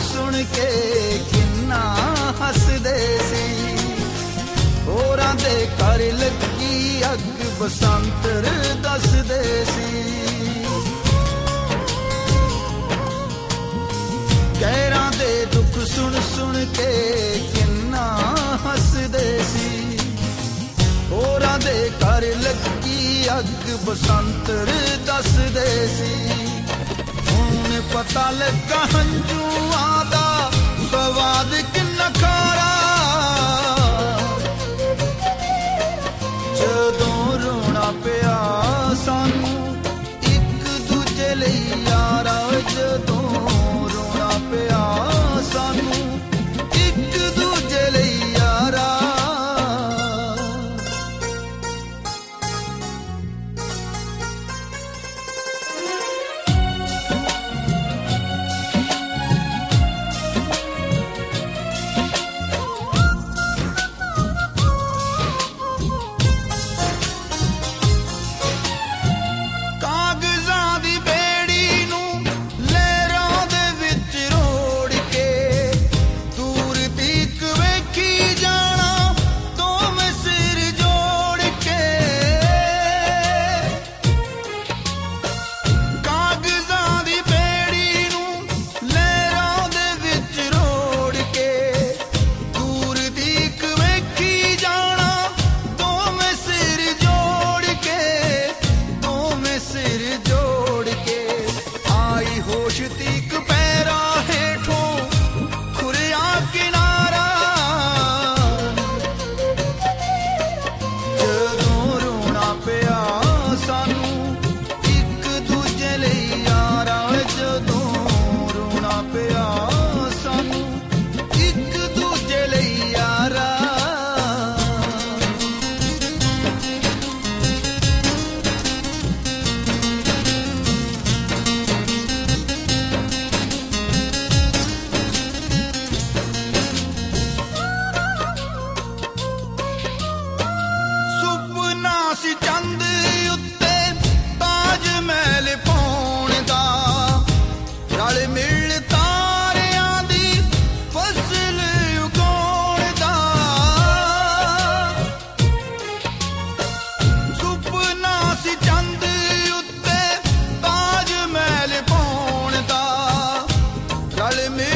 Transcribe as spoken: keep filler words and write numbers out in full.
ਸੁਣ ਕੇ ਕਿੰਨਾ ਹੱਸਦੇ ਸੀ। ਹੋਰਾਂ ਦੇ ਘਰ ਲੱਗੀ ਅੱਗ ਬਸੰਤਰ ਦੱਸਦੇ ਸੀ। ਗੈਰਾਂ ਦੇ ਦੁੱਖ ਸੁਣ ਸੁਣ ਕੇ ਕਿੰਨਾ ਹੱਸਦੇ ਸੀ। ਹੋਰਾਂ ਦੇ ਘਰ ਲੱਗੀ ਅੱਗ ਬਸੰਤਰ ਦੱਸਦੇ ਸੀ। ਹੁਣ ਪਤਾ ਲੱਗਾ ਹੰਝੂਆਂ ਦਾ ਸਵਾਦ ਕਿੰਨਾ ਖਾਰਾ। ਜਦੋਂ ਰੋਣਾ ਪਿਆ ਸਾਨੂੰ ਇੱਕ ਦੂਜੇ ਲਈ ਯਾਰਾ। ਜਦੋਂ ਰੋਣਾ ਪਿਆ ਸਾਨੂੰ ਇੱਕ ਦੂਜੇ ਲਈ ਯਾਰਾ। Dale,